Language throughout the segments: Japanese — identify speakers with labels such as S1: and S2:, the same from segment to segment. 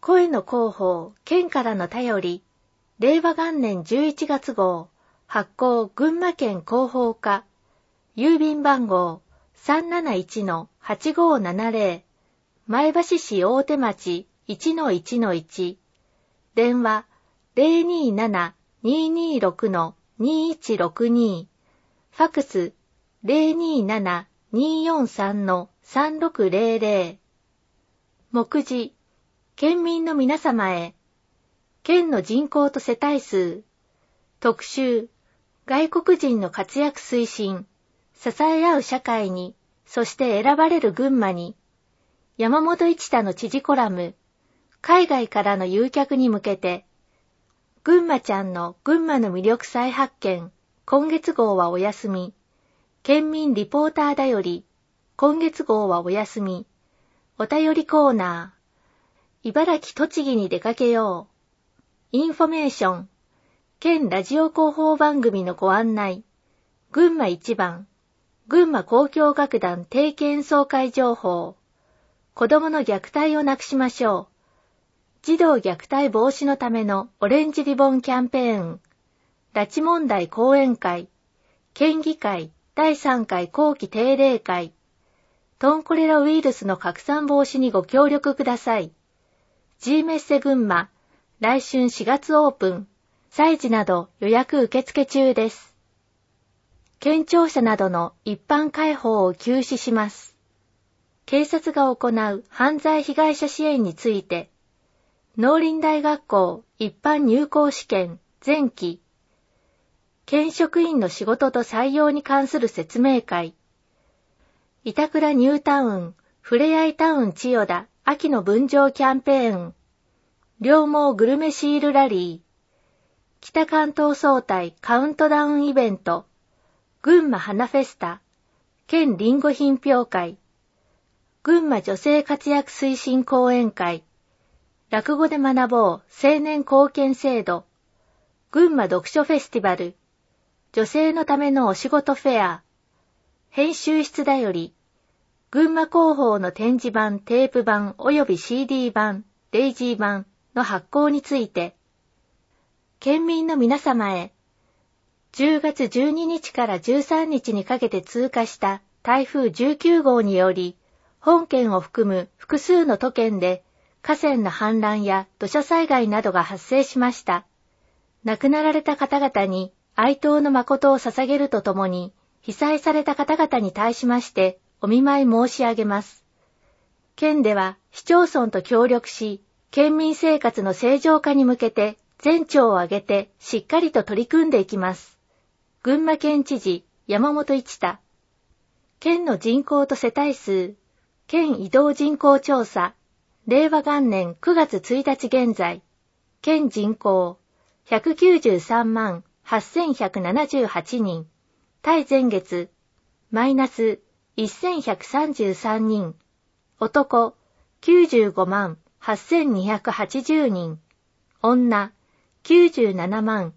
S1: 声の広報、県からの便り、令和元年11月号、発行群馬県広報課、郵便番号 371-8570、前橋市大手町 1-1-1、電話 027-226-2162、ファクス 027-243-3600。目次、県民の皆様へ、県の人口と世帯数、特集、外国人の活躍推進、支え合う社会に、そして選ばれる群馬に、山本一太の知事コラム、海外からの誘客に向けて、ぐんまちゃんの群馬の魅力再発見、今月号はお休み、県民リポーターだより、今月号はお休み、お便りコーナー、茨城栃木に出かけよう、インフォメーション、県ラジオ広報番組のご案内、群馬一番、群馬交響楽団定期演奏会情報、子供の虐待をなくしましょう、児童虐待防止のためのオレンジリボンキャンペーン、拉致問題講演会、県議会第3回後期定例会、トンコレラウイルスの拡散防止にご協力ください。G メッセ群馬、来春4月オープン、催事など予約受付中です。県庁舎などの一般開放を休止します。警察が行う犯罪被害者支援について、農林大学校一般入校試験前期、県職員の仕事と採用に関する説明会、板倉ニュータウン、ふれあいタウン千代田秋の分譲キャンペーン、両毛グルメシールラリー、北関東総体カウントダウンイベント、群馬花フェスタ、県リンゴ品評会、群馬女性活躍推進講演会、落語で学ぼう青年貢献制度、群馬読書フェスティバル、女性のためのお仕事フェア、編集室だより、群馬広報の展示版、テープ版及び CD 版、デイジー版の発行について、県民の皆様へ、10月12日から13日にかけて通過した台風19号により、本県を含む複数の都県で河川の氾濫や土砂災害などが発生しました。亡くなられた方々に哀悼の誠を捧げるとともに、被災された方々に対しましてお見舞い申し上げます。県では市町村と協力し、県民生活の正常化に向けて全庁を挙げてしっかりと取り組んでいきます。群馬県知事山本一太。県の人口と世帯数、県移動人口調査、令和元年9月1日現在、県人口193万8178人、対前月、マイナス1133人、男95万8280人、女97万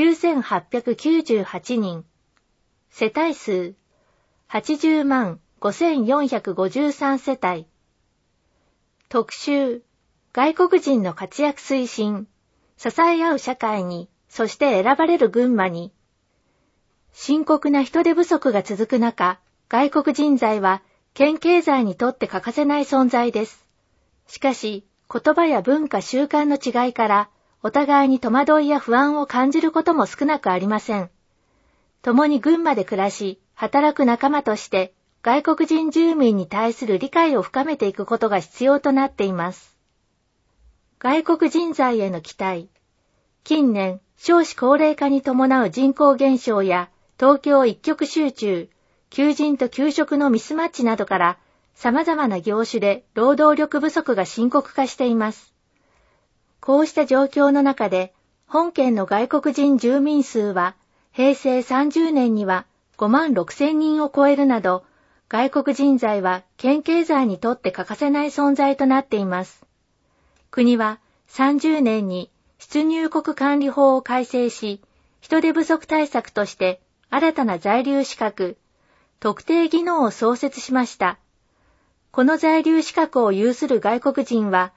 S1: 9898人、世帯数80万5453世帯。特集、外国人の活躍推進、支え合う社会に、そして選ばれる群馬に。深刻な人手不足が続く中、外国人材は県経済にとって欠かせない存在です。しかし、言葉や文化習慣の違いから、お互いに戸惑いや不安を感じることも少なくありません。共に群馬で暮らし、働く仲間として、外国人住民に対する理解を深めていくことが必要となっています。外国人材への期待。近年、少子高齢化に伴う人口減少や東京一極集中、求人と求職のミスマッチなどから様々な業種で労働力不足が深刻化しています。こうした状況の中で、本県の外国人住民数は平成30年には5万6千人を超えるなど、外国人材は県経済にとって欠かせない存在となっています。国は30年に出入国管理法を改正し、人手不足対策として新たな在留資格、特定技能を創設しました。この在留資格を有する外国人は、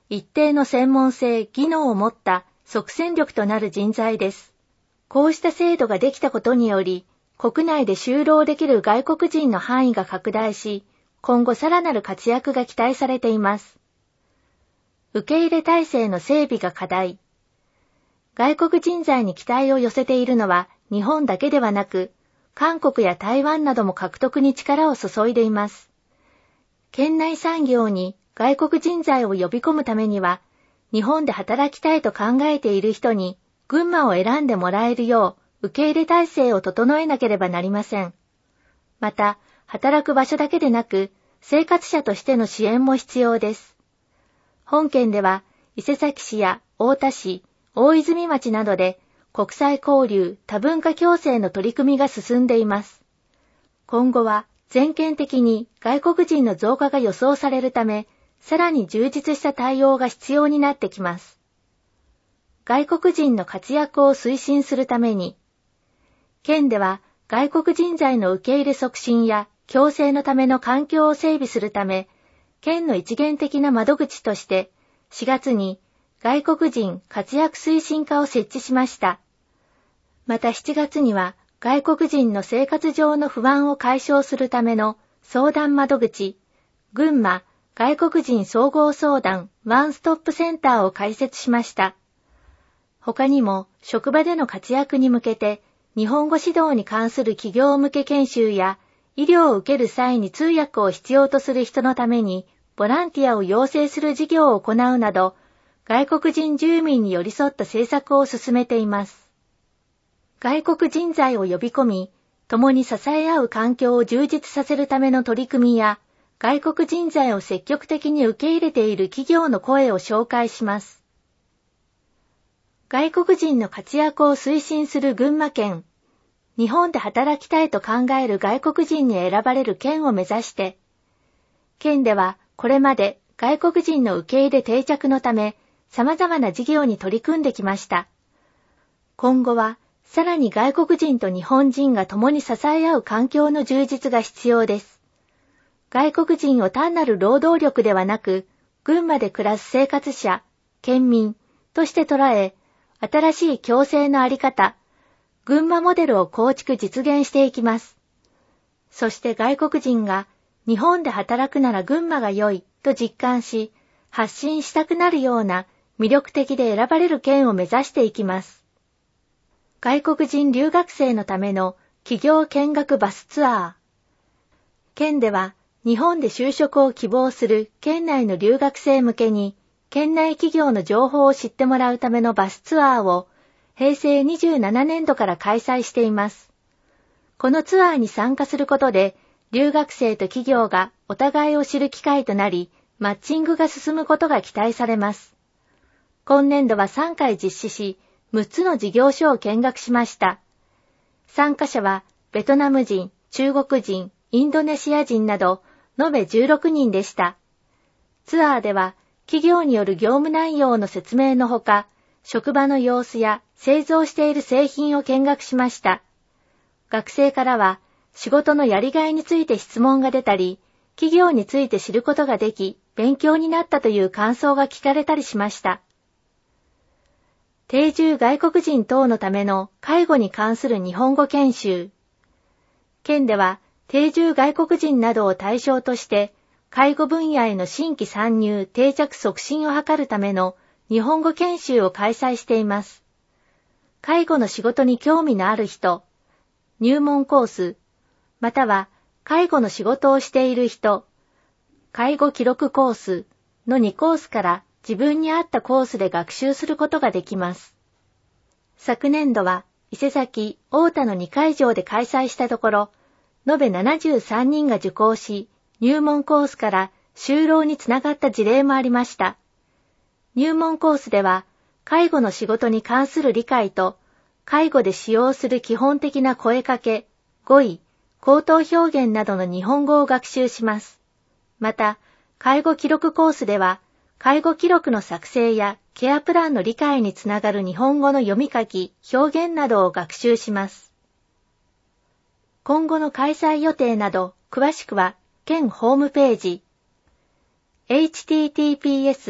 S1: 一定の専門性、技能を持った即戦力となる人材です。こうした制度ができたことにより、国内で就労できる外国人の範囲が拡大し、今後さらなる活躍が期待されています。受け入れ体制の整備が課題。外国人材に期待を寄せているのは日本だけではなく、韓国や台湾なども獲得に力を注いでいます。県内産業に外国人材を呼び込むためには、日本で働きたいと考えている人に群馬を選んでもらえるよう受け入れ体制を整えなければなりません。また、働く場所だけでなく、生活者としての支援も必要です。本県では、伊勢崎市や太田市、大泉町などで国際交流・多文化共生の取り組みが進んでいます。今後は全県的に外国人の増加が予想されるため、さらに充実した対応が必要になってきます。外国人の活躍を推進するために、県では外国人材の受け入れ促進や共生のための環境を整備するため、県の一元的な窓口として4月に外国人活躍推進課を設置しました。また7月には外国人の生活上の不安を解消するための相談窓口、群馬外国人総合相談ワンストップセンターを開設しました。他にも職場での活躍に向けて日本語指導に関する企業向け研修や医療を受ける際に通訳を必要とする人のためにボランティアを養成する事業を行うなど、外国人住民に寄り添った政策を進めています。外国人材を呼び込み、共に支え合う環境を充実させるための取り組みや、外国人材を積極的に受け入れている企業の声を紹介します。外国人の活躍を推進する群馬県。日本で働きたいと考える外国人に選ばれる県を目指して、県ではこれまで外国人の受け入れ定着のため、様々な事業に取り組んできました。今後は、さらに外国人と日本人が共に支え合う環境の充実が必要です。外国人を単なる労働力ではなく、群馬で暮らす生活者、県民として捉え、新しい共生のあり方、群馬モデルを構築実現していきます。そして外国人が日本で働くなら群馬が良いと実感し、発信したくなるような魅力的で選ばれる県を目指していきます。外国人留学生のための企業見学バスツアー。県では日本で就職を希望する県内の留学生向けに、県内企業の情報を知ってもらうためのバスツアーを平成27年度から開催しています。このツアーに参加することで、留学生と企業がお互いを知る機会となり、マッチングが進むことが期待されます。今年度は3回実施し、6つの事業所を見学しました。参加者はベトナム人、中国人、インドネシア人など延べ16人でした。ツアーでは企業による業務内容の説明のほか、職場の様子や製造している製品を見学しました。学生からは仕事のやりがいについて質問が出たり、企業について知ることができ、勉強になったという感想が聞かれたりしました。定住外国人等のための介護に関する日本語研修。県では定住外国人などを対象として、介護分野への新規参入定着促進を図るための日本語研修を開催しています。介護の仕事に興味のある人、入門コース、または介護の仕事をしている人、介護記録コースの2コースから自分に合ったコースで学習することができます。昨年度は伊勢崎、太田の2会場で開催したところ、延べ73人が受講し、入門コースから就労につながった事例もありました。入門コースでは、介護の仕事に関する理解と、介護で使用する基本的な声かけ、語彙、口頭表現などの日本語を学習します。また、介護記録コースでは、介護記録の作成やケアプランの理解につながる日本語の読み書き、表現などを学習します。今後の開催予定など、詳しくは、県ホームページ、https://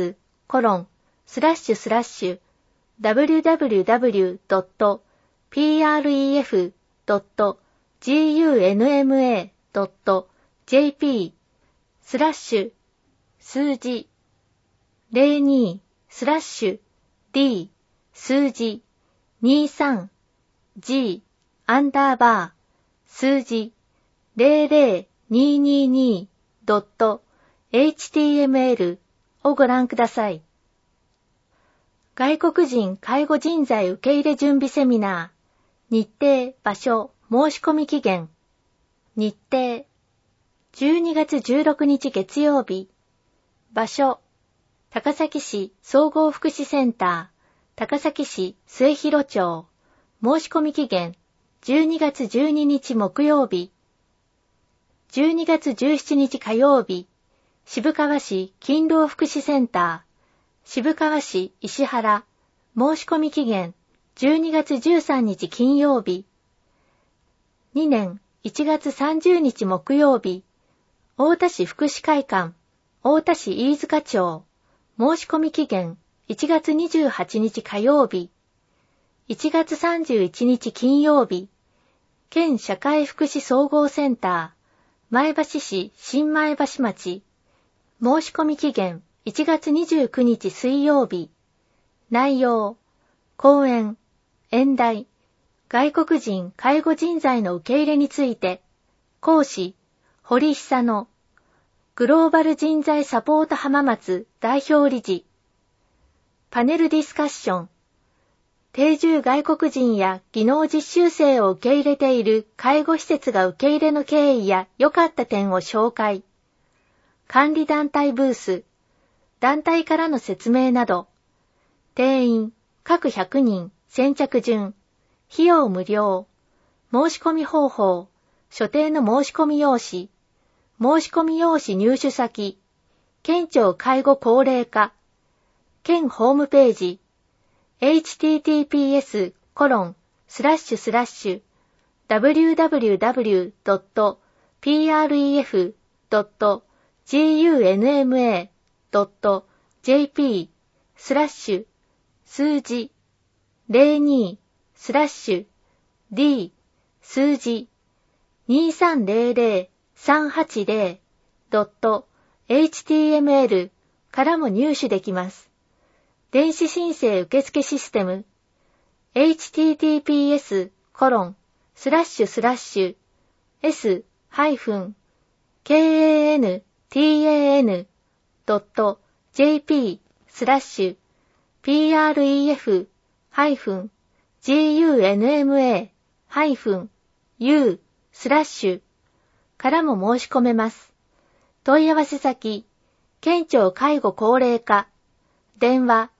S1: www.pref.gunma.jp 数字02D 数字23 G 数字00222.html をご覧ください。外国人介護人材受け入れ準備セミナー、日程、場所、申し込み期限。日程、12月16日月曜日。場所、高崎市総合福祉センター、高崎市末広町。申し込み期限、12月12日木曜日。12月17日火曜日、渋川市勤労福祉センター、渋川市石原。申し込み期限、12月13日金曜日。2年1月30日木曜日、太田市福祉会館、太田市飯塚町。申し込み期限、1月28日火曜日。1月31日金曜日、県社会福祉総合センター、前橋市新前橋町。申し込み期限、1月29日水曜日。内容、講演、演題、外国人介護人材の受け入れについて。講師、堀久野。グローバル人材サポート浜松代表理事。パネルディスカッション。定住外国人や技能実習生を受け入れている介護施設が受け入れの経緯や良かった点を紹介。管理団体ブース。団体からの説明など。定員、各100人、先着順。費用無料。申し込み方法。所定の申し込み用紙。申し込み用紙入手先。県庁介護高齢化。県ホームページ。https://www.pref.gunma.jp 数字02D 数字2300380.html からも入手できます。電子申請受付システム https://s-kan-pref.jp/pref-gunma-u/ からも申し込めます。問い合わせ先、県庁介護高齢化、電話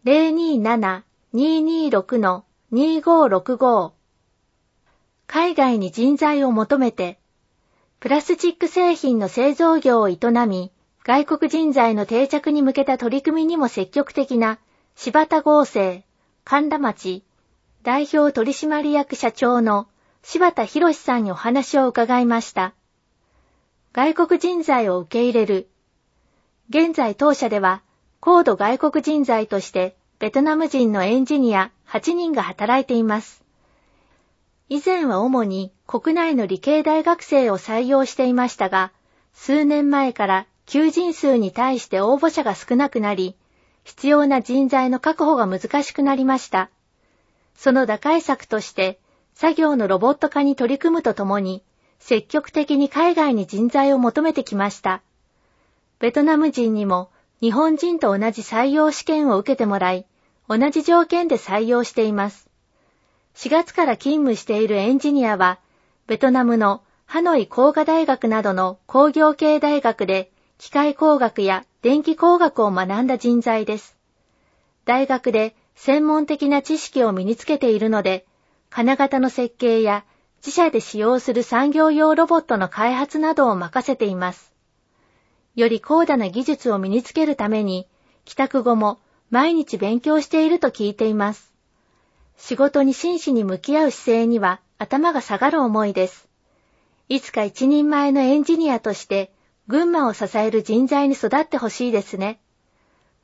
S1: 027-226-2565。海外に人材を求めて、プラスチック製品の製造業を営み、外国人材の定着に向けた取り組みにも積極的な柴田合成、神田町、代表取締役社長の柴田博さんにお話を伺いました。外国人材を受け入れる。現在当社では、高度外国人材としてベトナム人のエンジニア8人が働いています。以前は主に国内の理系大学生を採用していましたが、数年前から求人数に対して応募者が少なくなり、必要な人材の確保が難しくなりました。その打開策として、作業のロボット化に取り組むとともに、積極的に海外に人材を求めてきました。ベトナム人にも日本人と同じ採用試験を受けてもらい、同じ条件で採用しています。4月から勤務しているエンジニアは、ベトナムのハノイ工科大学などの工業系大学で機械工学や電気工学を学んだ人材です。大学で専門的な知識を身につけているので、金型の設計や自社で使用する産業用ロボットの開発などを任せています。より高度な技術を身につけるために、帰宅後も毎日勉強していると聞いています。仕事に真摯に向き合う姿勢には頭が下がる思いです。いつか一人前のエンジニアとして群馬を支える人材に育ってほしいですね。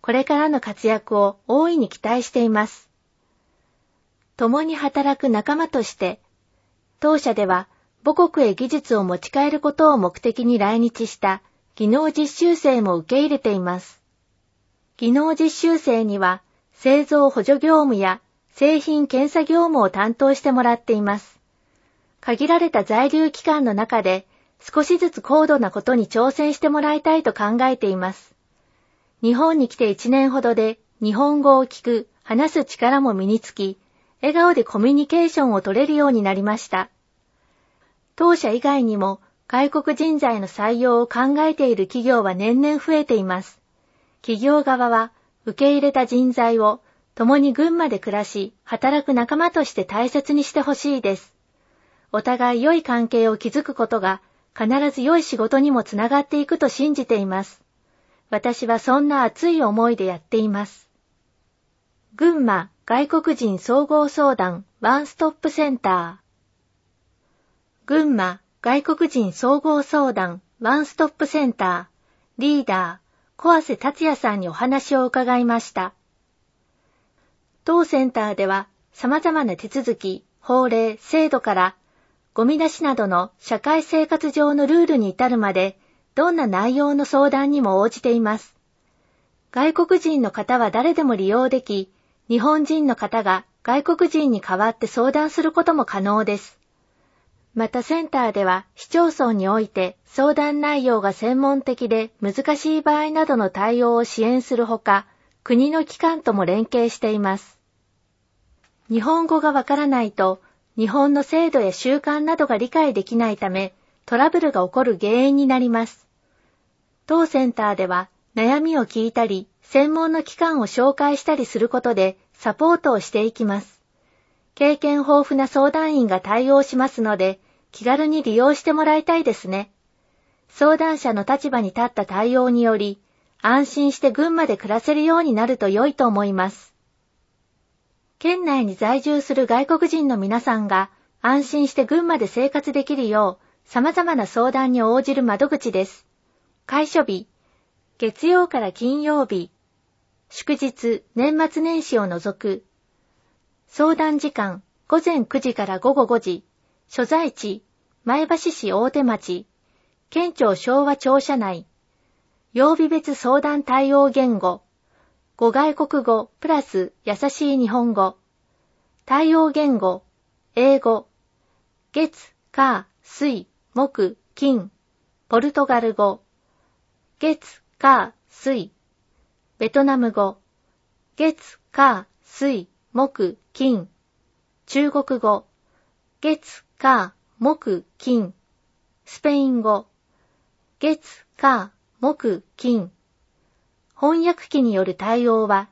S1: これからの活躍を大いに期待しています。共に働く仲間として、当社では母国へ技術を持ち帰ることを目的に来日した技能実習生も受け入れています。技能実習生には製造補助業務や製品検査業務を担当してもらっています。限られた在留期間の中で少しずつ高度なことに挑戦してもらいたいと考えています。日本に来て1年ほどで日本語を聞く、話す力も身につき、笑顔でコミュニケーションを取れるようになりました。当社以外にも外国人材の採用を考えている企業は年々増えています。企業側は受け入れた人材を共に群馬で暮らし、働く仲間として大切にしてほしいです。お互い良い関係を築くことが必ず良い仕事にもつながっていくと信じています。私はそんな熱い思いでやっています。群馬外国人総合相談ワンストップセンター。群馬外国人総合相談ワンストップセンターリーダー小瀬達也さんにお話を伺いました。当センターでは様々な手続き、法令、制度からゴミ出しなどの社会生活上のルールに至るまでどんな内容の相談にも応じています。外国人の方は誰でも利用でき、日本人の方が外国人に代わって相談することも可能です。またセンターでは市町村において相談内容が専門的で難しい場合などの対応を支援するほか、国の機関とも連携しています。日本語がわからないと、日本の制度や習慣などが理解できないため、トラブルが起こる原因になります。当センターでは悩みを聞いたり、専門の機関を紹介したりすることでサポートをしていきます。経験豊富な相談員が対応しますので、気軽に利用してもらいたいですね。相談者の立場に立った対応により、安心して群馬で暮らせるようになると良いと思います。県内に在住する外国人の皆さんが安心して群馬で生活できるよう、様々な相談に応じる窓口です。開所日、月曜から金曜日、祝日、年末年始を除く。相談時間、午前9時から午後5時。所在地、前橋市大手町。県庁昭和庁舎内。曜日別相談対応言語。5外国語プラス優しい日本語。対応言語、英語。月、火、水、木、金。ポルトガル語。月、火、水。ベトナム語。月、火、水、木、金。中国語。月、火、木、金。スペイン語。月、火、木、金。翻訳機による対応は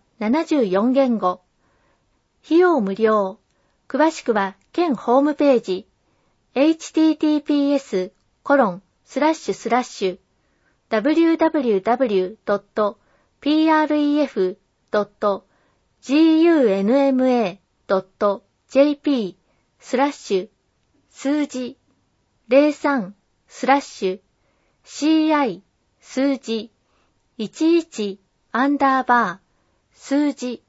S1: 74言語。費用無料。詳しくは県ホームページ https://www.pref.gunma.jp/ 数字 03/ci 数字11数字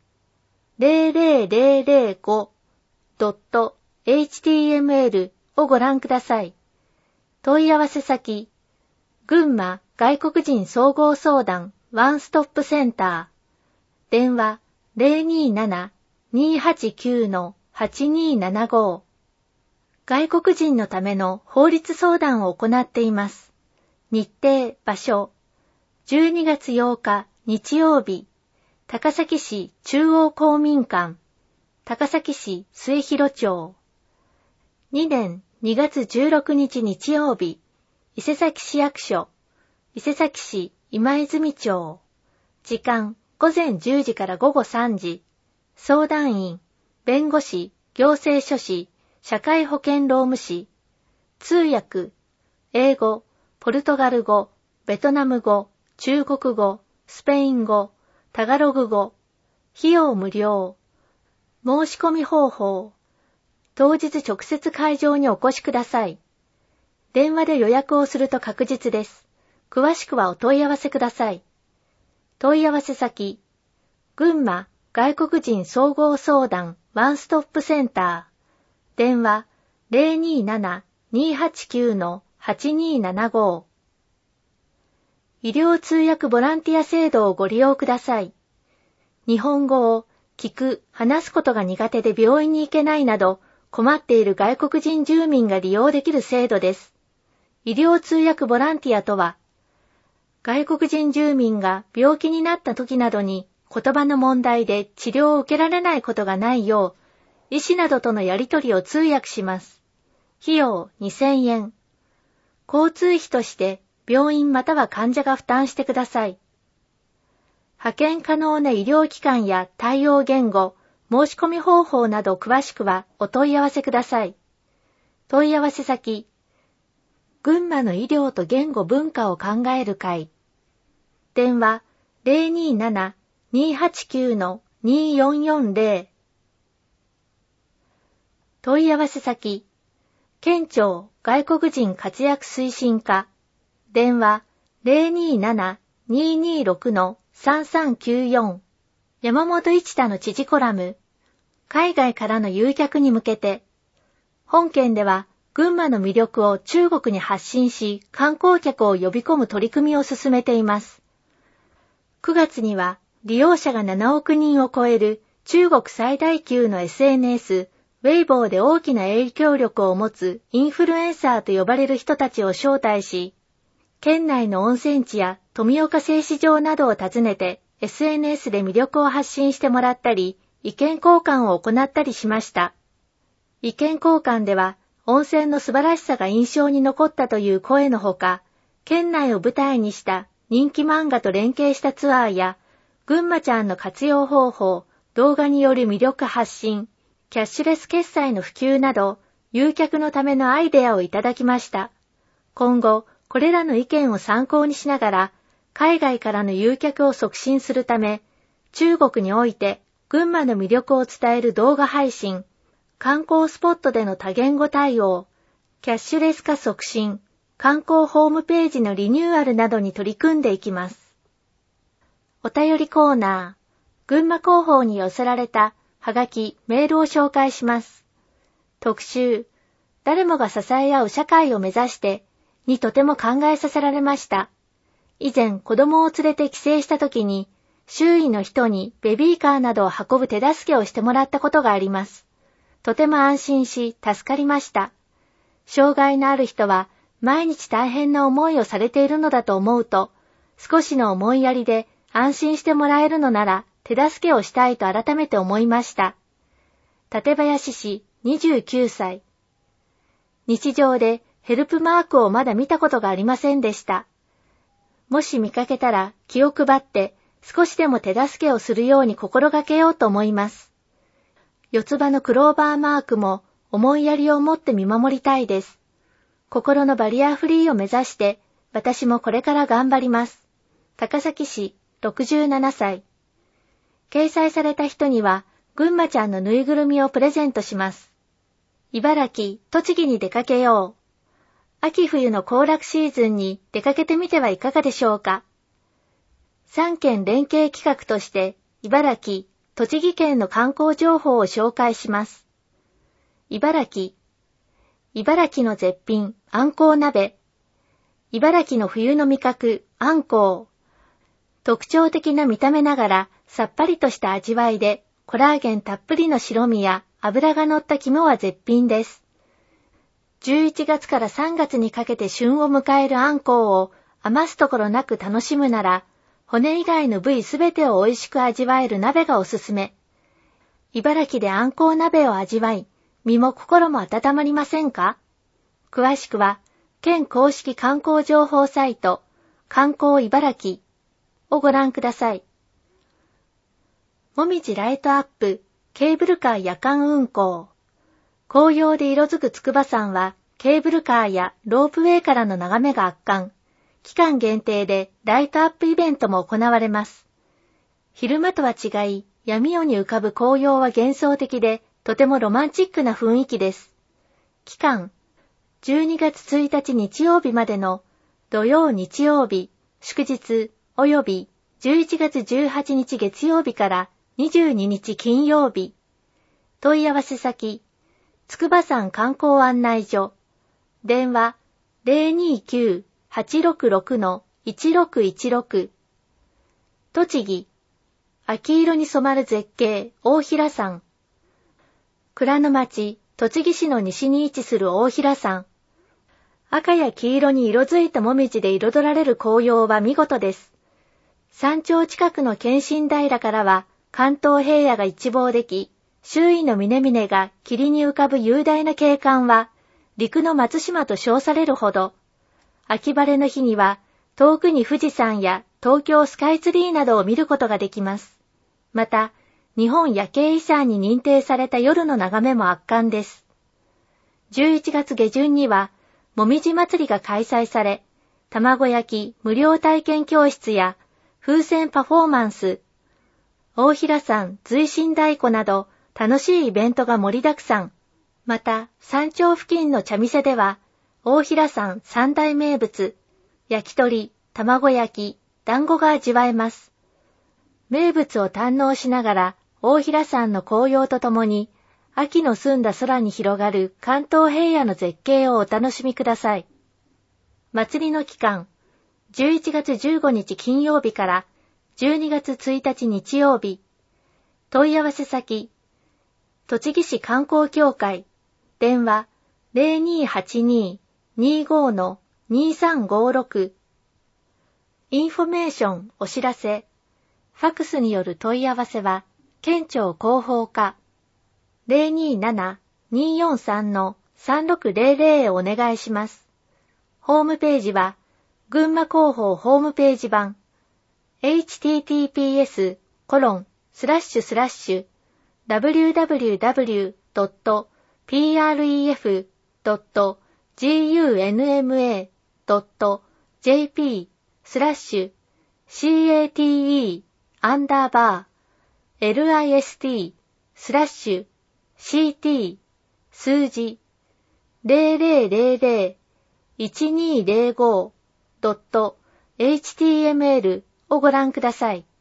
S1: 00005.html をご覧ください。問い合わせ先、群馬外国人総合相談ワンストップセンター。電話 027-289-8275。外国人のための法律相談を行っています。日程、場所。12月8日日曜日、高崎市中央公民館、高崎市末広町。2年2月16日日曜日、伊勢崎市役所、伊勢崎市今泉町。時間午前10時から午後3時。相談員、弁護士、行政書士、社会保険労務士。通訳、英語、ポルトガル語、ベトナム語、中国語、スペイン語、タガログ語。費用無料。申し込み方法。当日直接会場にお越しください。電話で予約をすると確実です。詳しくはお問い合わせください。問い合わせ先、 群馬外国人総合相談ワンストップセンター。電話 027-289-8275。医療通訳ボランティア制度をご利用ください。日本語を聞く、話すことが苦手で病院に行けないなど困っている外国人住民が利用できる制度です。医療通訳ボランティアとは、外国人住民が病気になった時などに言葉の問題で治療を受けられないことがないよう、医師などとのやり取りを通訳します。費用2000円。交通費として病院または患者が負担してください。派遣可能な医療機関や対応言語、申し込み方法など詳しくはお問い合わせください。問い合わせ先、群馬の医療と言語文化を考える会。電話 027-289-2440。問い合わせ先、県庁外国人活躍推進課。電話 027-226-3394。山本一太の知事コラム。海外からの誘客に向けて。本県では、群馬の魅力を中国に発信し、観光客を呼び込む取り組みを進めています。9月には、利用者が7億人を超える中国最大級の SNS、ウェイボーで大きな影響力を持つインフルエンサーと呼ばれる人たちを招待し、県内の温泉地や富岡製糸場などを訪ねて、SNS で魅力を発信してもらったり、意見交換を行ったりしました。意見交換では、温泉の素晴らしさが印象に残ったという声のほか、県内を舞台にした人気漫画と連携したツアーや、群馬ちゃんの活用方法、動画による魅力発信、キャッシュレス決済の普及など、誘客のためのアイデアをいただきました。今後、これらの意見を参考にしながら、海外からの誘客を促進するため、中国において群馬の魅力を伝える動画配信、観光スポットでの多言語対応、キャッシュレス化促進、観光ホームページのリニューアルなどに取り組んでいきます。お便りコーナー、群馬広報に寄せられたはがき、メールを紹介します。特集、誰もが支え合う社会を目指してにとても考えさせられました。以前子供を連れて帰省した時に、周囲の人にベビーカーなどを運ぶ手助けをしてもらったことがあります。とても安心し、助かりました。障害のある人は、毎日大変な思いをされているのだと思うと、少しの思いやりで安心してもらえるのなら、手助けをしたいと改めて思いました。館林市29歳。日常でヘルプマークをまだ見たことがありませんでした。もし見かけたら気を配って少しでも手助けをするように心がけようと思います。四つ葉のクローバーマークも思いやりを持って見守りたいです。心のバリアフリーを目指して私もこれから頑張ります。高崎市67歳。掲載された人には群馬ちゃんのぬいぐるみをプレゼントします。茨城、栃木に出かけよう。秋冬の行楽シーズンに出かけてみてはいかがでしょうか。3県連携企画として茨城、栃木県の観光情報を紹介します。茨城の絶品あんこう鍋。茨城の冬の味覚あんこう。特徴的な見た目ながらさっぱりとした味わいでコラーゲンたっぷりの白身や脂が乗った肝は絶品です。11月から3月にかけて旬を迎えるあんこうを余すところなく楽しむなら、骨以外の部位すべてを美味しく味わえる鍋がおすすめ。茨城であんこう鍋を味わい、身も心も温まりませんか？詳しくは、県公式観光情報サイト、観光茨城をご覧ください。もみじライトアップ、ケーブルカー夜間運行。紅葉で色づく筑波山は、ケーブルカーやロープウェイからの眺めが圧巻。期間限定でライトアップイベントも行われます。昼間とは違い、闇夜に浮かぶ紅葉は幻想的で、とてもロマンチックな雰囲気です。期間、12月1日日曜日までの土曜日、祝日及び 11月18日月曜日から22日金曜日。問い合わせ先、筑波山観光案内所。電話 029-866-1616。栃木、秋色に染まる絶景、大平山。蔵の町、栃木市の西に位置する大平山。赤や黄色に色づいたもみじで彩られる紅葉は見事です。山頂近くの献身平からは関東平野が一望でき、周囲の峰々が霧に浮かぶ雄大な景観は、陸の松島と称されるほど、秋晴れの日には遠くに富士山や東京スカイツリーなどを見ることができます。また、日本夜景遺産に認定された夜の眺めも圧巻です。11月下旬には、もみじ祭りが開催され、卵焼き無料体験教室や風船パフォーマンス、大平山随神太鼓など楽しいイベントが盛りだくさん。また、山頂付近の茶店では、大平山三大名物、焼き鳥、卵焼き、団子が味わえます。名物を堪能しながら、大平山の紅葉とともに、秋の澄んだ空に広がる関東平野の絶景をお楽しみください。祭りの期間、11月15日金曜日から12月1日日曜日。問い合わせ先、栃木市観光協会、電話 0282-25-2356。インフォメーションお知らせ、ファクスによる問い合わせは、県庁広報課 027-243-3600 へお願いします。ホームページは、群馬広報ホームページ版 www.pref.gunma.jp/cate/list/ct 数字 0000-1205.html をご覧ください。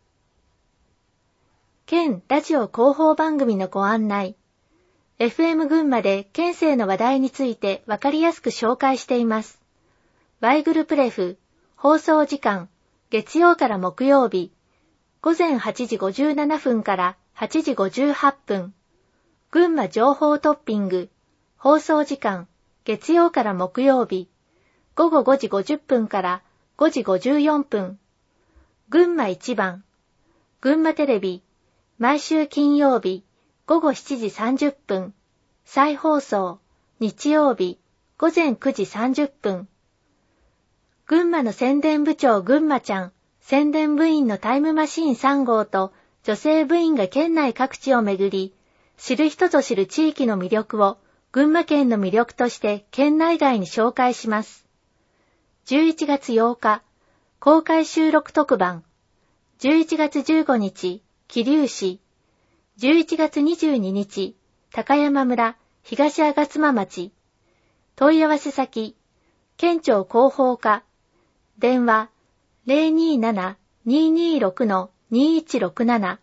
S1: 県ラジオ広報番組のご案内。FM 群馬で県政の話題についてわかりやすく紹介しています。ワイグルプレフ、放送時間、月曜から木曜日、午前8時57分から8時58分。群馬情報トッピング、放送時間、月曜から木曜日、午後5時50分から5時54分。群馬一番、群馬テレビ、毎週金曜日、午後7時30分。再放送、日曜日、午前9時30分。群馬の宣伝部長群馬ちゃん、宣伝部員のタイムマシーン3号と女性部員が県内各地を巡り、知る人ぞ知る地域の魅力を群馬県の魅力として県内外に紹介します。11月8日、公開収録特番。11月15日、桐生市。11月22日、高山村、東吾妻町。問い合わせ先、県庁広報課。電話、027-226-2167。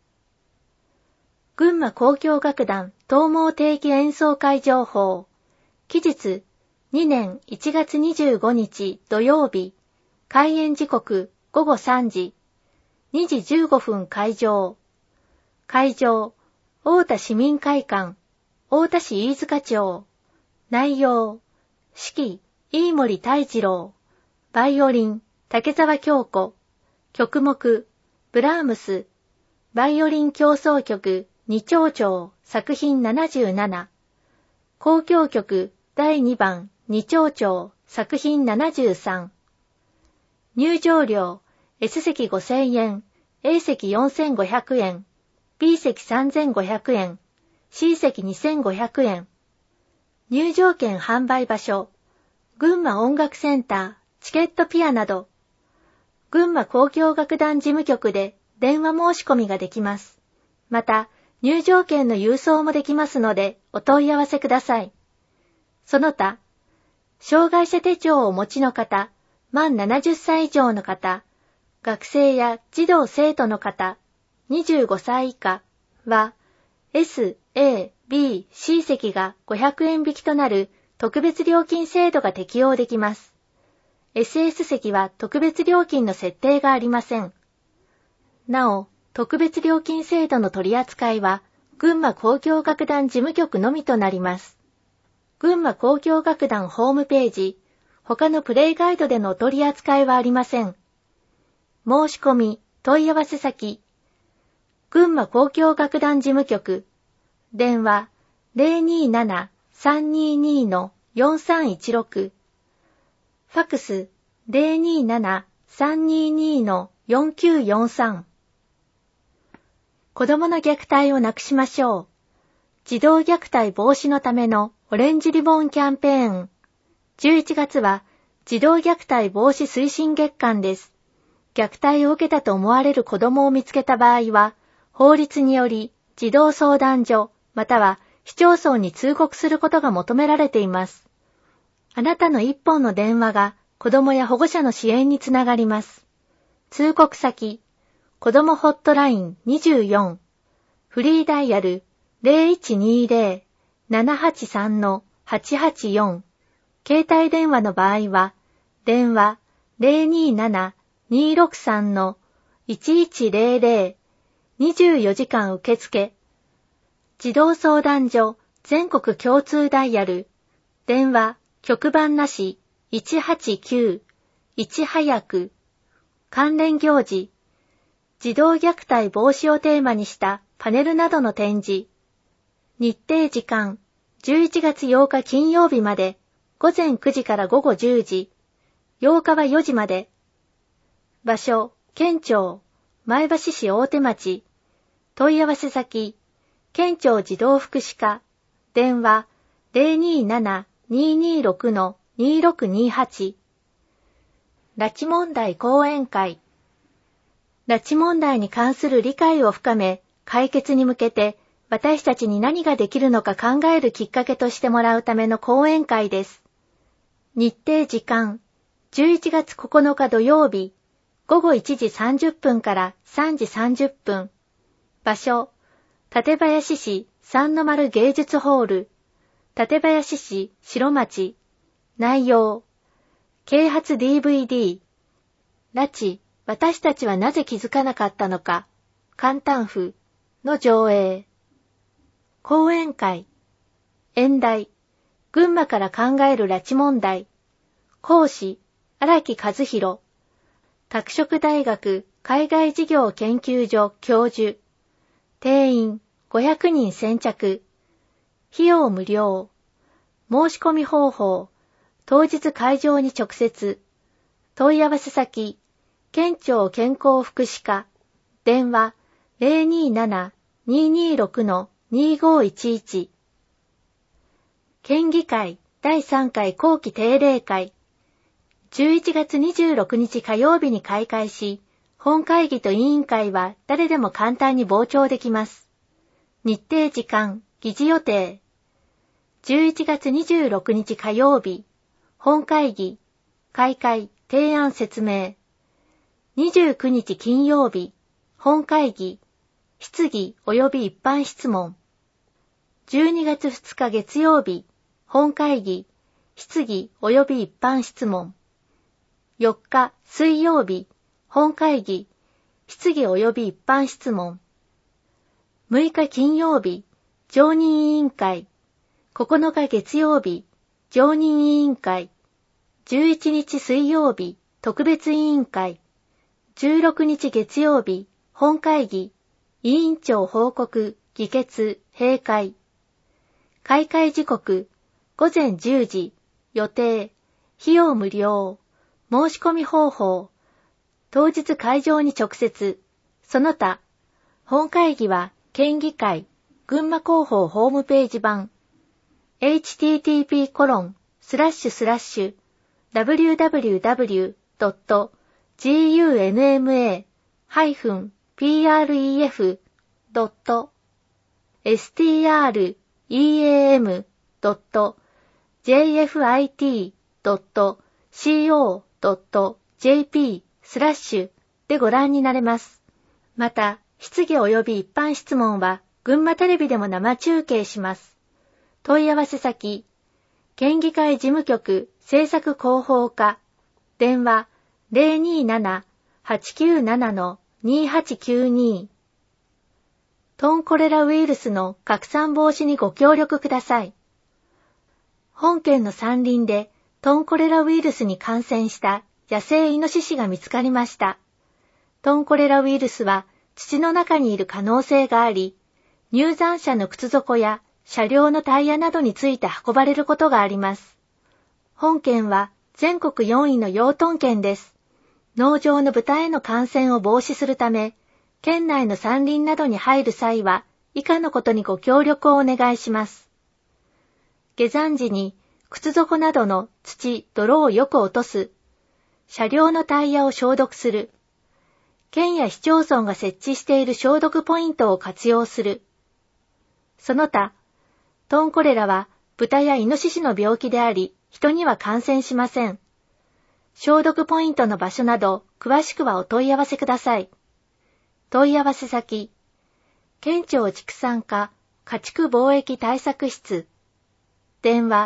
S1: 群馬交響楽団東毛定期演奏会情報。期日、2年1月25日土曜日。開演時刻午後3時。2時15分開場。会場、太田市民会館、太田市飯塚町。内容、指揮、飯森泰次郎。バイオリン、竹澤京子。曲目、ブラームス。バイオリン協奏曲、二丁調、作品77。交響曲、第2番、二丁調、作品73。入場料、S 席5000円、A 席4500円、B 席3500円、C 席2500円。入場券販売場所、群馬音楽センター、チケットピアなど、群馬交響楽団事務局で電話申し込みができます。また、入場券の郵送もできますので、お問い合わせください。その他、障害者手帳をお持ちの方、満70歳以上の方、 学生や児童生徒の方、25歳以下は、S、A、B、C 席が500円引きとなる特別料金制度が適用できます。SS 席は特別料金の設定がありません。なお、特別料金制度の取り扱いは、群馬交響楽団事務局のみとなります。群馬交響楽団ホームページ、他のプレイガイドでのお取り扱いはありません。申し込み、問い合わせ先、群馬交響楽団事務局、電話 027-322-4316、ファクス 027-322-4943。子供の虐待をなくしましょう。児童虐待防止のためのオレンジリボンキャンペーン。11月は児童虐待防止推進月間です。虐待を受けたと思われる子供を見つけた場合は、法律により児童相談所または市町村に通告することが求められています。あなたの一本の電話が子供や保護者の支援につながります。通告先、子供ホットライン24、フリーダイヤル 0120-783-884、携帯電話の場合は、電話 027-263-1100、24時間受付。児童相談所全国共通ダイヤル、電話、局番なし、189、いち早く。関連行事、児童虐待防止をテーマにしたパネルなどの展示。日程時間、11月8日金曜日まで、午前9時から午後10時、8日は4時まで。場所、県庁、前橋市大手町。問い合わせ先、県庁児童福祉課、電話 027-226-2628。拉致問題講演会。拉致問題に関する理解を深め、解決に向けて私たちに何ができるのか考えるきっかけとしてもらうための講演会です。日程時間、11月9日土曜日、午後1時30分から3時30分。場所、館林市三の丸芸術ホール、館林市白町。内容、啓発 DVD、拉致、私たちはなぜ気づかなかったのか、簡単譜の上映。講演会、演題、群馬から考える拉致問題。講師、荒木和弘。拓殖大学海外事業研究所教授。定員500人先着。費用無料。申し込み方法。当日会場に直接。問い合わせ先。県庁健康福祉課。電話 027-226-2511。県議会第3回後期定例会。11月26日火曜日に開会し、本会議と委員会は誰でも簡単に傍聴できます。日程時間、議事予定。11月26日火曜日、本会議、開会、提案説明。29日金曜日、本会議、質疑及び一般質問。12月2日月曜日、本会議、質疑及び一般質問。4日水曜日、本会議、質疑及び一般質問。6日金曜日、常任委員会。9日月曜日、常任委員会。11日水曜日、特別委員会。16日月曜日、本会議、委員長報告、議決、閉会。開会時刻、午前10時、予定、費用無料、申し込み方法、当日会場に直接、その他、本会議は、県議会、群馬広報ホームページ版、www.gunma-pref.stream.jfit.co.jp/ でご覧になれます。また、質疑及び一般質問は、群馬テレビでも生中継します。問い合わせ先、県議会事務局政策広報課、電話027-897-2892。トンコレラウイルスの拡散防止にご協力ください。本県の山林でトンコレラウイルスに感染した野生イノシシが見つかりました。トンコレラウイルスは土の中にいる可能性があり、入山者の靴底や車両のタイヤなどについて運ばれることがあります。本県は全国4位の養豚県です。農場の豚への感染を防止するため、県内の山林などに入る際は、以下のことにご協力をお願いします。下山時に靴底などの土、泥をよく落とす。車両のタイヤを消毒する。県や市町村が設置している消毒ポイントを活用する。その他、トンコレラは豚やイノシシの病気であり、人には感染しません。消毒ポイントの場所など、詳しくはお問い合わせください。問い合わせ先、県庁畜産課家畜防疫対策室、電話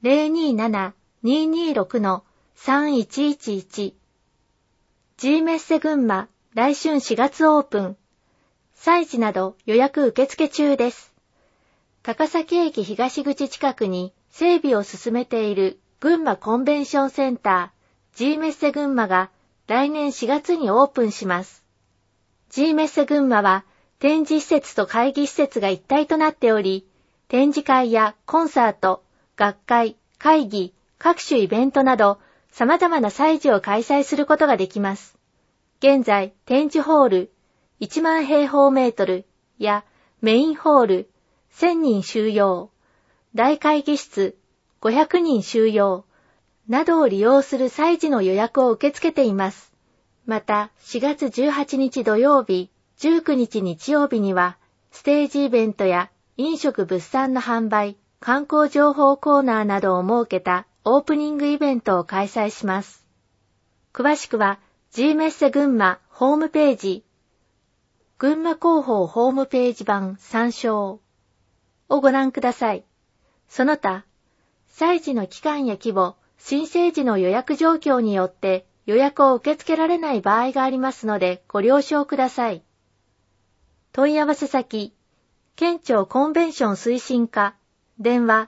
S1: 027-226-3111。G メッセ群馬、来春4月オープン。催事など予約受付中です。高崎駅東口近くに整備を進めている群馬コンベンションセンター G メッセ群馬が来年4月にオープンします。G メッセ群馬は展示施設と会議施設が一体となっており、展示会やコンサート、学会、会議、各種イベントなど様々な催事を開催することができます。現在、展示ホール1万平方メートルやメインホール1000人収容、大会議室500人収容などを利用する催事の予約を受け付けています。また、4月18日土曜日、19日日曜日には、ステージイベントや飲食物産の販売、観光情報コーナーなどを設けたオープニングイベントを開催します。詳しくは、G メッセ群馬ホームページ、群馬広報ホームページ版参照をご覧ください。その他、催事の期間や規模、申請時の予約状況によって予約を受け付けられない場合がありますのでご了承ください。問い合わせ先、県庁コンベンション推進課、電話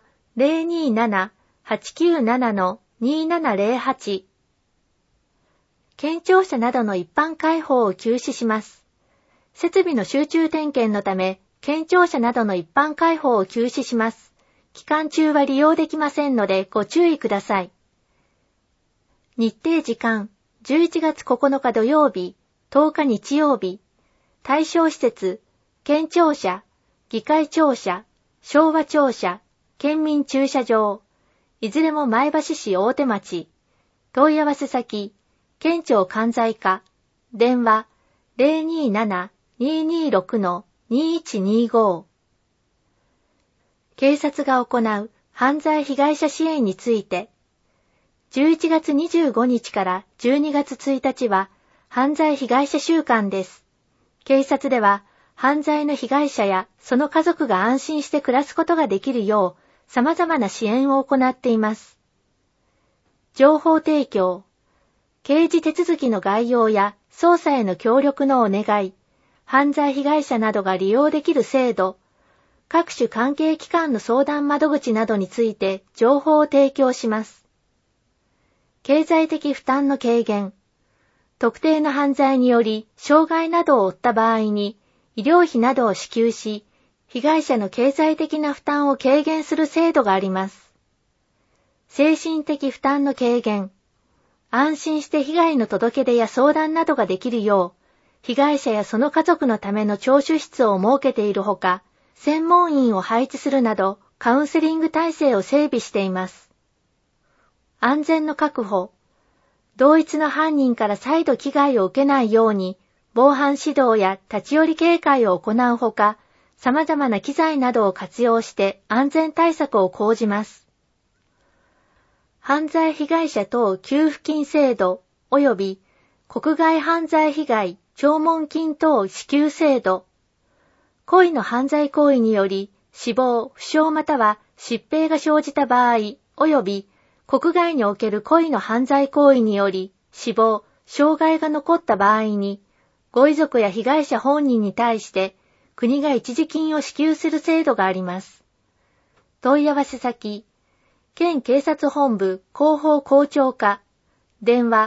S1: 027-897-2708。県庁舎などの一般開放を休止します。設備の集中点検のため、県庁舎などの一般開放を休止します。期間中は利用できませんのでご注意ください。日程時間、11月9日土曜日、10日日曜日、対象施設、県庁舎、議会庁舎、昭和庁舎、県民駐車場、いずれも前橋市大手町、問い合わせ先、県庁関西課、電話027-226-2125。警察が行う犯罪被害者支援について、11月25日から12月1日は犯罪被害者週間です。警察では犯罪の被害者やその家族が安心して暮らすことができるよう様々な支援を行っています。情報提供、刑事手続きの概要や捜査への協力のお願い、犯罪被害者などが利用できる制度、各種関係機関の相談窓口などについて情報を提供します。経済的負担の軽減、特定の犯罪により障害などを負った場合に医療費などを支給し、被害者の経済的な負担を軽減する制度があります。精神的負担の軽減、安心して被害の届け出や相談などができるよう、被害者やその家族のための聴取室を設けているほか、専門員を配置するなどカウンセリング体制を整備しています。安全の確保、同一の犯人から再度危害を受けないように、防犯指導や立ち寄り警戒を行うほか、様々な機材などを活用して安全対策を講じます。犯罪被害者等給付金制度及び国外犯罪被害弔問金等支給制度。故意の犯罪行為により死亡、負傷または疾病が生じた場合、及び国外における故意の犯罪行為により死亡、傷害が残った場合に、ご遺族や被害者本人に対して国が一時金を支給する制度があります。問い合わせ先、県警察本部広報校長課、電話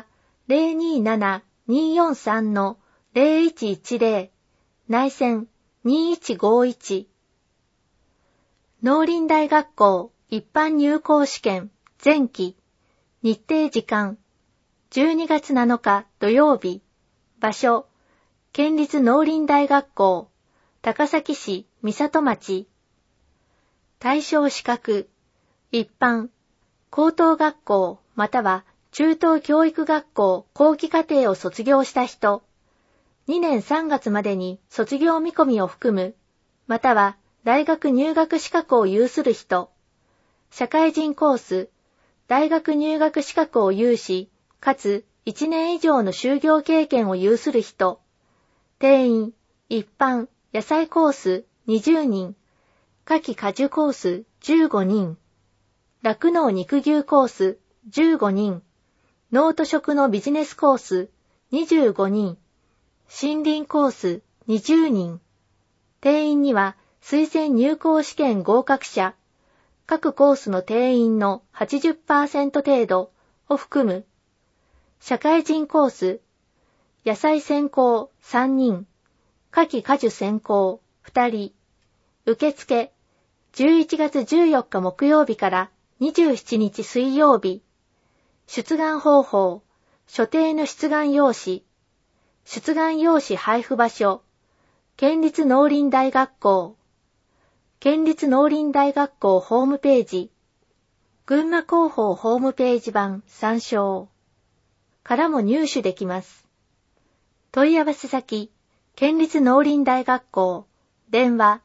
S1: 027-243-0110、内線2151。農林大学校一般入校試験前期、日程時間、12月7日土曜日、場所、県立農林大学校、高崎市三郷町。対象資格、一般、高等学校または中等教育学校後期課程を卒業した人、2年3月までに卒業見込みを含む、または大学入学資格を有する人、社会人コース、大学入学資格を有し、かつ1年以上の就業経験を有する人、定員、一般、野菜コース20人、夏季果樹コース15人、酪農肉牛コース15人、農と食のビジネスコース25人、森林コース20人、定員には推薦入校試験合格者、各コースの定員の 80% 程度を含む、社会人コース、野菜専攻3人、夏季果樹専攻2人、受付、11月14日木曜日から27日水曜日、出願方法、所定の出願用紙、出願用紙配布場所、県立農林大学校、県立農林大学校ホームページ、群馬広報ホームページ版参照からも入手できます。問い合わせ先、県立農林大学校、電話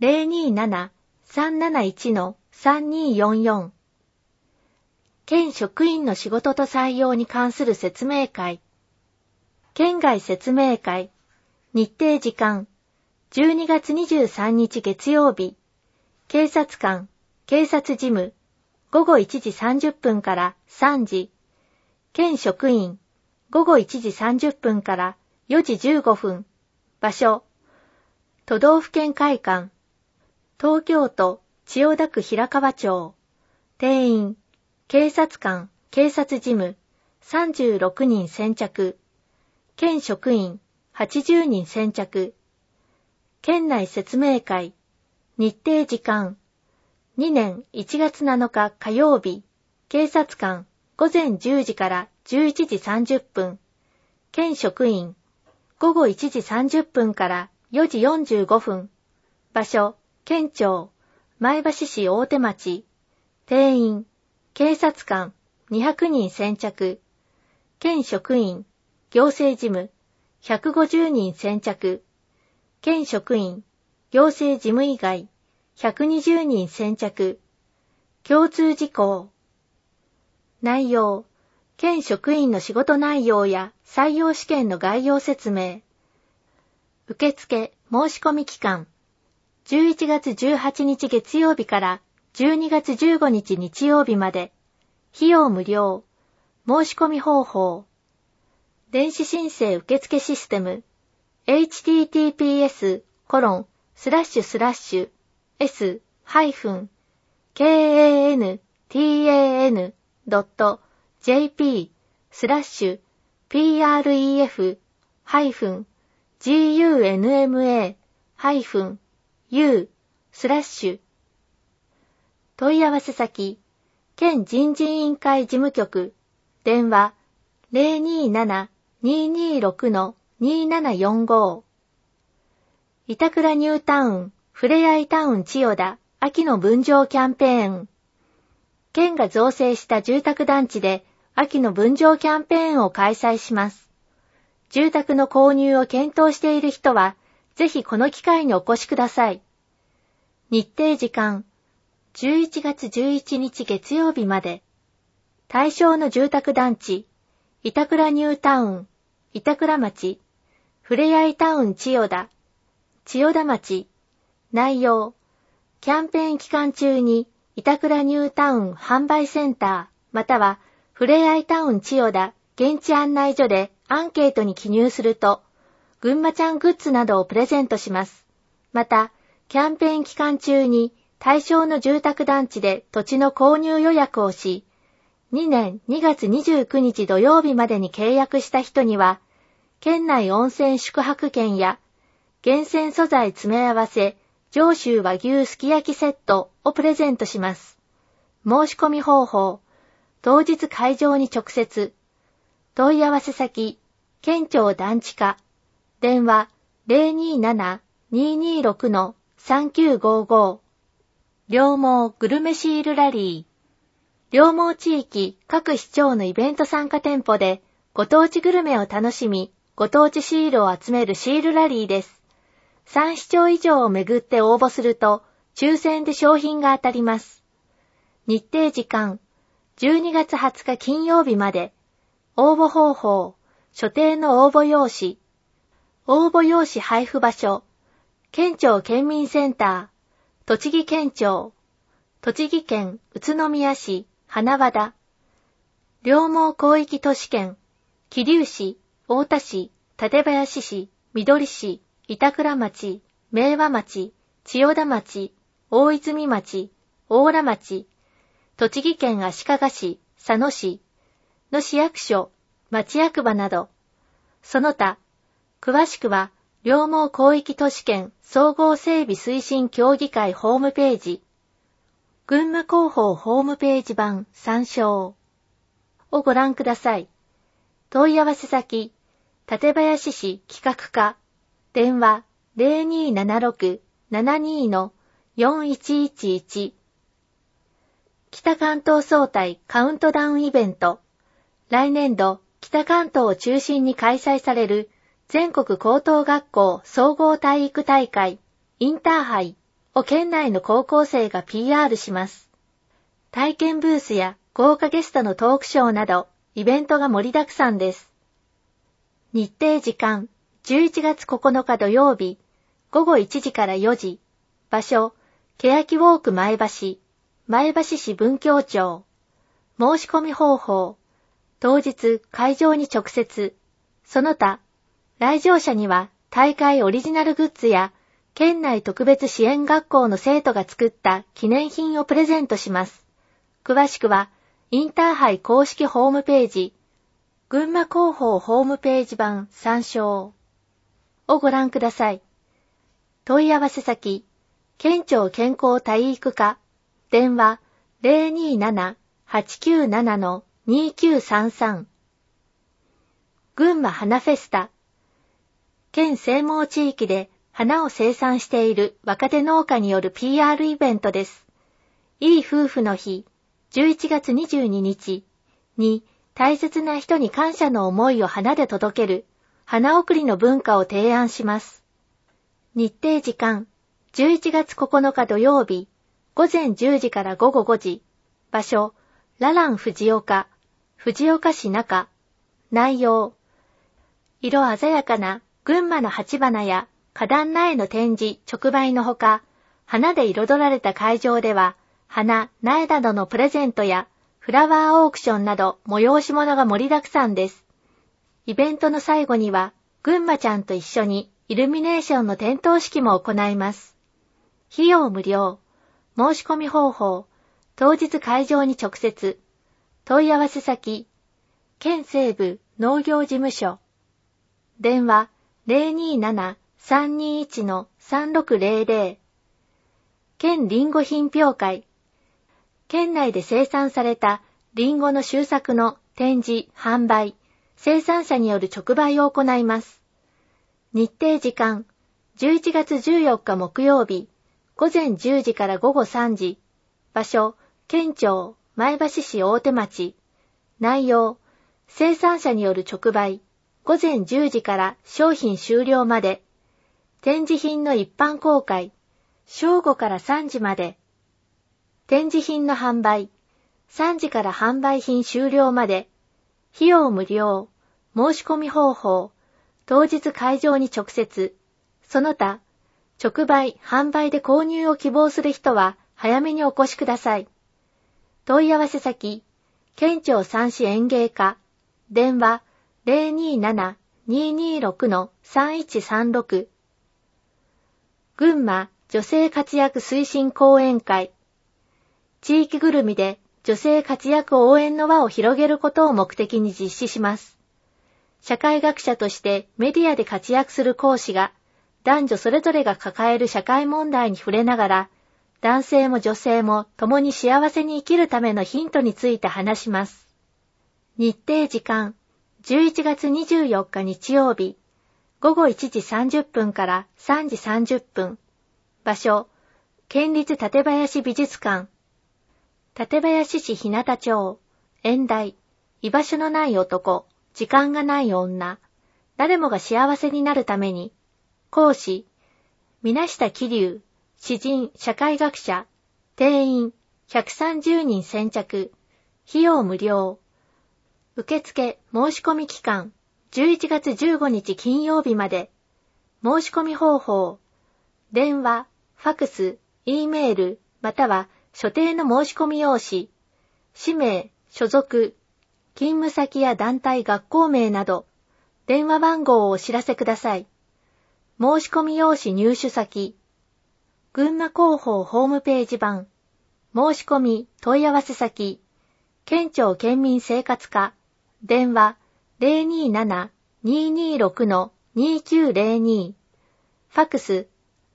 S1: 027-371-3244。県職員の仕事と採用に関する説明会。県外説明会。日程時間。12月23日月曜日。警察官、警察事務。午後1時30分から3時。県職員。午後1時30分から4時15分。場所。都道府県会館。東京都千代田区平川町。定員。警察官、警察事務、36人先着。県職員、80人先着。県内説明会。日程時間。2年1月7日火曜日。警察官、午前10時から11時30分。県職員、午後1時30分から4時45分。場所、県庁、前橋市大手町。定員、警察官、200人先着。県職員、行政事務、150人先着。県職員、行政事務以外、120人先着。共通事項。内容、県職員の仕事内容や採用試験の概要説明。受付、申し込み期間。11月18日月曜日から12月15日日曜日まで。費用無料。申し込み方法。電子申請受付システム。https://pref-gunma-u/問い合わせ先、県人事委員会事務局、電話 027-226-2745。板倉ニュータウン、ふれあいタウン千代田、秋の分譲キャンペーン。県が造成した住宅団地で、秋の分譲キャンペーンを開催します。住宅の購入を検討している人は、ぜひこの機会にお越しください。日程時間、11月11日月曜日まで。対象の住宅団地、板倉ニュータウン、 板倉町、ふれあいタウン千代田、千代田町。内容、キャンペーン期間中に板倉ニュータウン販売センターまたはふれあいタウン千代田現地案内所でアンケートに記入すると、ぐんまちゃんグッズなどをプレゼントします。また、キャンペーン期間中に対象の住宅団地で土地の購入予約をし、2年2月29日土曜日までに契約した人には、県内温泉宿泊券や厳選素材詰め合わせ上州和牛すき焼きセットをプレゼントします。申し込み方法、当日会場に直接、問い合わせ先、県庁団地課、電話 027-226-3955、両毛グルメシールラリー、両毛地域各市町のイベント参加店舗でご当地グルメを楽しみ、ご当地シールを集めるシールラリーです。3市町以上をめぐって応募すると、抽選で商品が当たります。日程時間、12月20日金曜日まで。応募方法、所定の応募用紙。応募用紙配布場所、県庁県民センター、栃木県庁、栃木県宇都宮市、花和田。両毛広域都市圏、桐生市、太田市、館林市、緑市、板倉町、明和町、千代田町、大泉町、大良町、栃木県足利市、佐野市の市役所、町役場など、その他、詳しくは、両毛広域都市圏総合整備推進協議会ホームページ、群馬広報ホームページ版参照をご覧ください。問い合わせ先、館林市企画課、電話 0276-72-4111 北関東総体カウントダウンイベント。来年度、北関東を中心に開催される全国高等学校総合体育大会インターハイを県内の高校生が PR します。体験ブースや豪華ゲストのトークショーなどイベントが盛りだくさんです。日程時間、11月9日土曜日、午後1時から4時。場所、欅ウォーク前橋、前橋市文教町。申し込み方法、当日会場に直接。その他、来場者には大会オリジナルグッズや県内特別支援学校の生徒が作った記念品をプレゼントします。詳しくは、インターハイ公式ホームページ、群馬広報ホームページ版参照をご覧ください。問い合わせ先、県庁健康体育課、電話 027-897-2933 群馬花フェスタ。県西毛地域で花を生産している若手農家による PR イベントです。いい夫婦の日、11月22日に大切な人に感謝の思いを花で届ける花送りの文化を提案します。日程時間、11月9日土曜日、午前10時から午後5時。場所、ララン藤岡、藤岡市中。内容、色鮮やかな群馬の鉢花や花壇苗の展示、直売のほか、花で彩られた会場では、花、苗などのプレゼントやフラワーオークションなど催し物が盛りだくさんです。イベントの最後には、ぐんまちゃんと一緒にイルミネーションの点灯式も行います。費用無料。申し込み方法、当日会場に直接。問い合わせ先、県西部農業事務所。電話 027-321-3600。県りんご品評会。県内で生産されたりんごの収穫の展示、販売、生産者による直売を行います。日程時間、11月14日木曜日、午前10時から午後3時。場所、県庁、前橋市大手町。内容、生産者による直売、午前10時から商品終了まで。展示品の一般公開、正午から3時まで。展示品の販売、3時から販売品終了まで。費用無料。 申し込み方法、当日会場に直接、その他、直売、販売で購入を希望する人は早めにお越しください。問い合わせ先、県庁三市園芸課、電話 027-226-3136 群馬女性活躍推進講演会。地域ぐるみで女性活躍応援の輪を広げることを目的に実施します。社会学者としてメディアで活躍する講師が、男女それぞれが抱える社会問題に触れながら、男性も女性も共に幸せに生きるためのヒントについて話します。日程時間、11月24日日曜日、午後1時30分から3時30分。場所、県立館林美術館。館林市日向町、演題、居場所のない男、時間がない女。誰もが幸せになるために。講師、水下桐生、詩人、社会学者。定員、130人先着。費用無料。受付、申し込み期間、11月15日金曜日まで。申し込み方法、電話、ファクス、Eメール、または所定の申し込み用紙、氏名、所属、勤務先や団体学校名など、電話番号をお知らせください。申し込み用紙入手先、群馬広報ホームページ版、申し込み問い合わせ先、県庁県民生活課、電話 027-226-2902、ファクス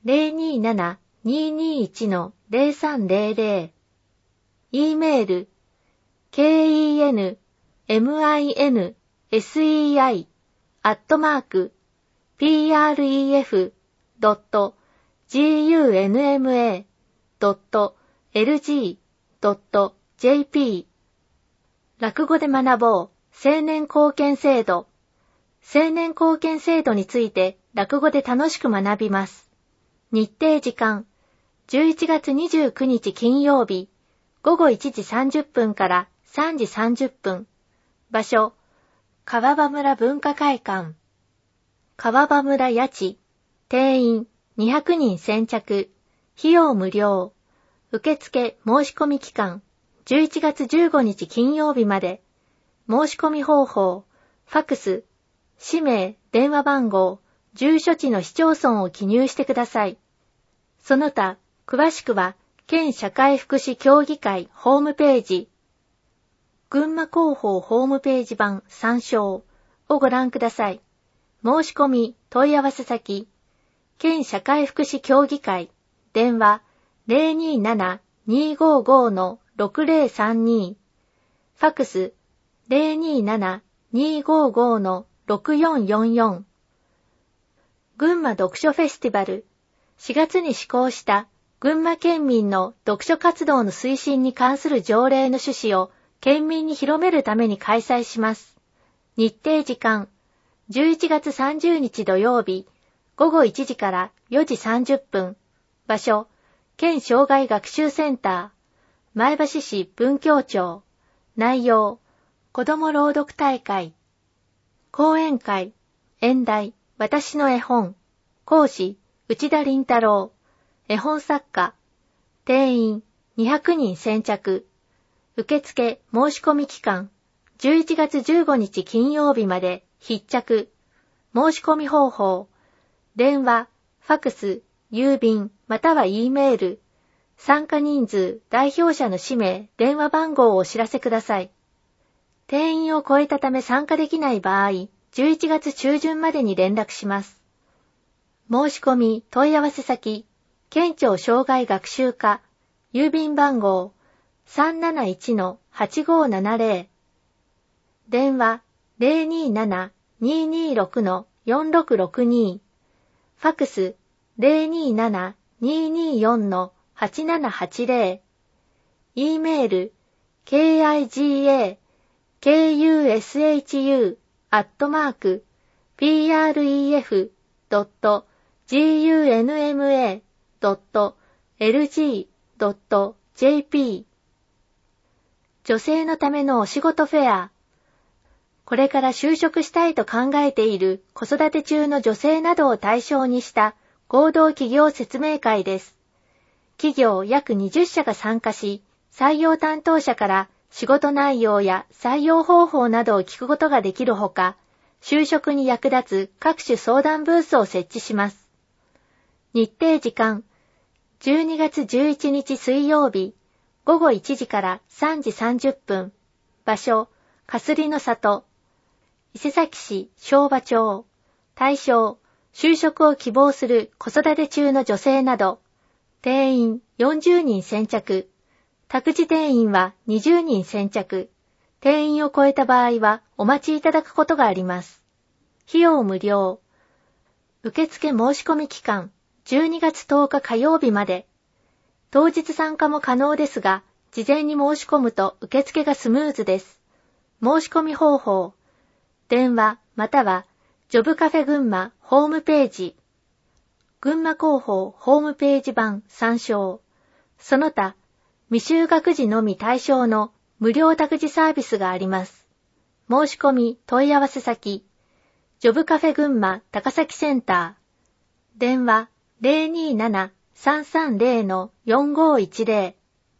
S1: 027-221-0300、Eメール、kenmai@pref.gunma.lg.jp 落語で学ぼう青年貢献制度。青年貢献制度について落語で楽しく学びます。日程時間、11月29日金曜日、午後1時30分から3時30分。場所、川場村文化会館。川場村八地。定員、200人先着。費用無料。受付申し込み期間、11月15日金曜日まで。申し込み方法、ファクス、氏名、電話番号、住所地の市町村を記入してください。その他、詳しくは、県社会福祉協議会ホームページ、群馬広報ホームページ版参照をご覧ください。申し込み、問い合わせ先、県社会福祉協議会、電話 027-255-6032、ファクス 027-255-6444。群馬読書フェスティバル、4月に施行した群馬県民の読書活動の推進に関する条例の趣旨を県民に広めるために開催します。日程時間、11月30日土曜日、午後1時から4時30分。場所、県障害学習センター、前橋市文教庁。内容、子ども朗読大会。講演会、演題、私の絵本。講師、内田倫太郎。絵本作家。定員、200人先着。受付申し込み期間、11月15日金曜日まで必着。申し込み方法、電話、ファクス、郵便、または E メール。参加人数、代表者の氏名、電話番号をお知らせください。定員を超えたため参加できない場合、11月中旬までに連絡します。申し込み、問い合わせ先、県庁障害学習課、郵便番号 371-8570。電話 027-226-4662。ファクス 027-224-8780。E メール kigashu@pref.gunma.lg.jp。 女性のためのお仕事フェア。 これから就職したいと考えている子育て中の女性などを対象にした合同企業説明会です。企業約20社が参加し、採用担当者から仕事内容や採用方法などを聞くことができるほか、就職に役立つ各種相談ブースを設置します。日程時間、12月11日水曜日、午後1時から3時30分。場所、かすりの里。伊勢崎市昭和町。対象、就職を希望する子育て中の女性など。定員40人先着。託児定員は20人先着。定員を超えた場合はお待ちいただくことがあります。費用無料。受付申し込み期間、12月10日火曜日まで。当日参加も可能ですが、事前に申し込むと受付がスムーズです。申し込み方法。電話またはジョブカフェ群馬ホームページ。群馬広報ホームページ版参照。その他、未就学児のみ対象の無料託児サービスがあります。申し込み問い合わせ先。ジョブカフェ群馬高崎センター。電話 027-330-4510。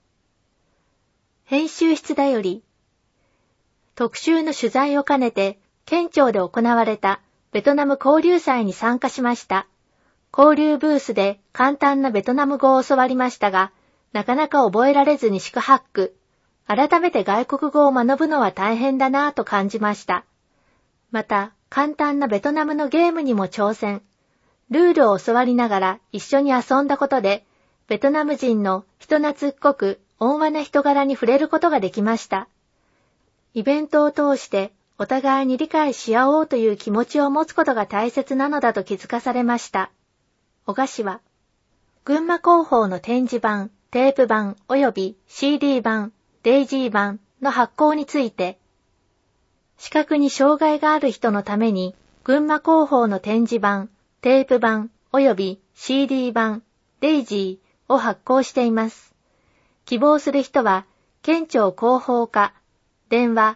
S1: 編集室だより。特集の取材を兼ねて、県庁で行われたベトナム交流祭に参加しました。交流ブースで簡単なベトナム語を教わりましたが、なかなか覚えられずに四苦八苦。改めて外国語を学ぶのは大変だなぁと感じました。また、簡単なベトナムのゲームにも挑戦。ルールを教わりながら一緒に遊んだことで、ベトナム人の人懐っこく温和な人柄に触れることができました。イベントを通してお互いに理解し合おうという気持ちを持つことが大切なのだと気づかされました。小柏。群馬広報の展示版、テープ版及び CD 版、デイジー版の発行について、視覚に障害がある人のために、群馬広報の展示版、テープ版及び CD 版、デイジーを発行しています。希望する人は、県庁広報課、電話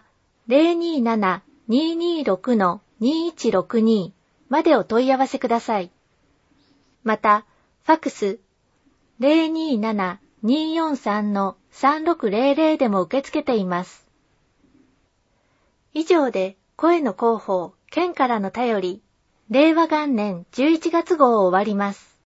S1: 027-226-2162 までお問い合わせください。また、ファクス 027-243-3600 でも受け付けています。以上で声の広報、県からの便り、令和元年11月号を終わります。